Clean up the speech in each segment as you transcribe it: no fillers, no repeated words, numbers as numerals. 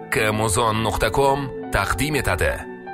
kmuzon.com taqdim etadi.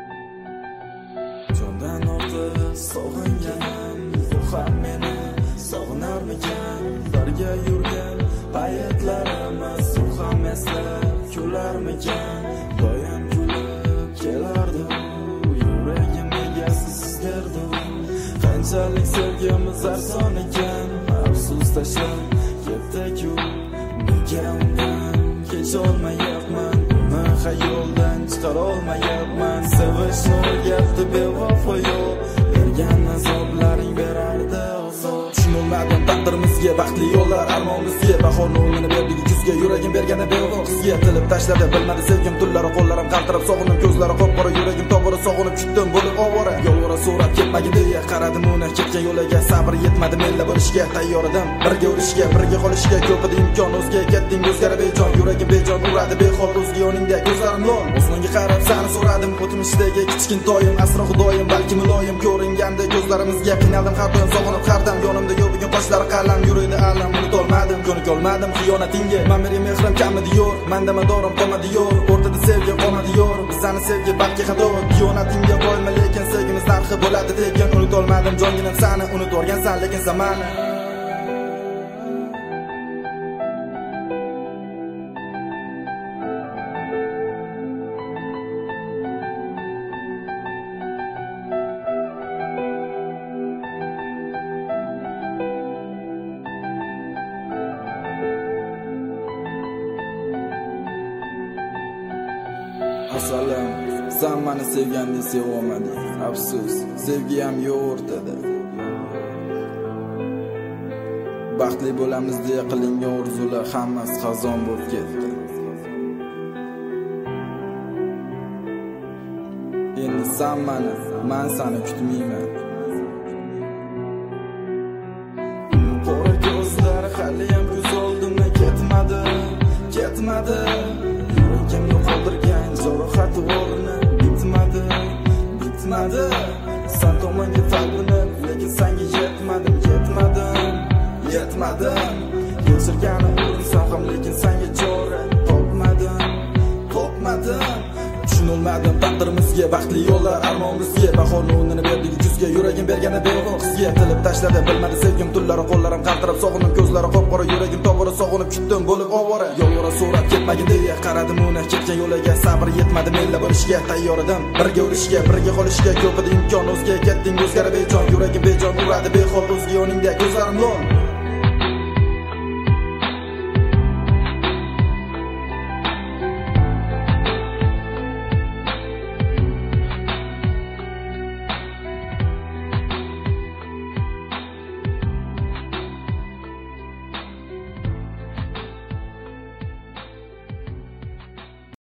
Jondan ortiq sog'ingan, bu ham meni sog'inarmikan? Birga yurgan paytlarimiz, bu ham eslab kularmikan? Doim kulib kelardi, yuragim egasi sizlardi. Qanchalik sevgimiz arzon ekan, afsus tashlab ketdi-ku. Nega undan kecholmayapman, uni xayoldan chiqara olmayapman. Sevishni o'rgatdi bevafo yo'q, bergan azoblaring berardi azob. Tushunolmadim taqdirimizga, baxtli yo'llar armonimizga. Bahorni o'ngini berdik kuzga, yuragim bergani bevafo qizga. Tilib tashladi bilmadi sevgim tunlari, qo'llarim qaltirab sog'indim, ko'zlari qop-qora, yuragim tobora sog'inib kutdim bo'lib ovora. Yo'lvora so'rab ketmagin deya qaradim uni ketgan yo'liga, sabr yetmadi menla bo'lishga. Tayyor edim birga urishga, birga qolishga, ko'p edi imkon, o'zga ketding o'zgarib bejon. Yuragim bejon uradi behol o'zga yoningda, ko'zlarim lo'l. Osmonga qarab seni so'radim, o'tmishdagi kichkintoyim, asro xudoyim, balki muloyim ko'ringanda ko'zlarimizga. Qiynaldim har doim, sog'inib qardim, yonimda yo'q bugun qoshlari qalam, yuraydi alam, unutolmadim, ko'nikolmadim xiyonatingga. Men meri mehrim kamidi yo'q, menda madorim qolmadi yo'q, o'rtada sevgi qolmadi yo'q. Bizani sevgi balki xato, xiyonatingga qo'yma, lekin sevgimiz narxi bo'ladi tekin. Unutolmadim jonginim seni, unutvorgansan lekin zamani. Asalam, sen meni sevgandek sevolmading. Afsus, sevgi ham yo'q o'rtada. Baxtli bo'lamiz deya qilingan orzular hammasi xazon bo'lib ketdi. Endi sen meni, men seni kutmayman. Qora ko'zlari hali ham ko'z oldimdan ketmadi, ketmadi. Yuragimni qoldirgan jarohat o'rni bitmadi, bitmadi. Sen tomonga talpinib, lekin senga yetmadim, yetmadim. Kechirgani urinsam ham, lekin senga chora topmadim. Tushunolmadim taqdirimizga, baxtli yo'llar armonimizga. Bahorni o'rnini berdik kuzga, yuragim bergani bevafo qizga. Tilib tashladi bilmadi sevgim tunlari, qo'llarim qaltirab sog'indim, ko'zlari qop-qora, yuragim tobora sog'inib kutdim bo'lib ovora. Yo'lvora so'rab ketmagin deya qaradim uni ketgan yo'liga, sabr yetmadi menla bo'lishga. Tayyor edim birga urishga, birga qolishga, ko'p edi imkon, o'zga ketding o'zgarib bejon. Yuragim bejon uradi behol o'zga yoningda, ko'zlarim lo'l.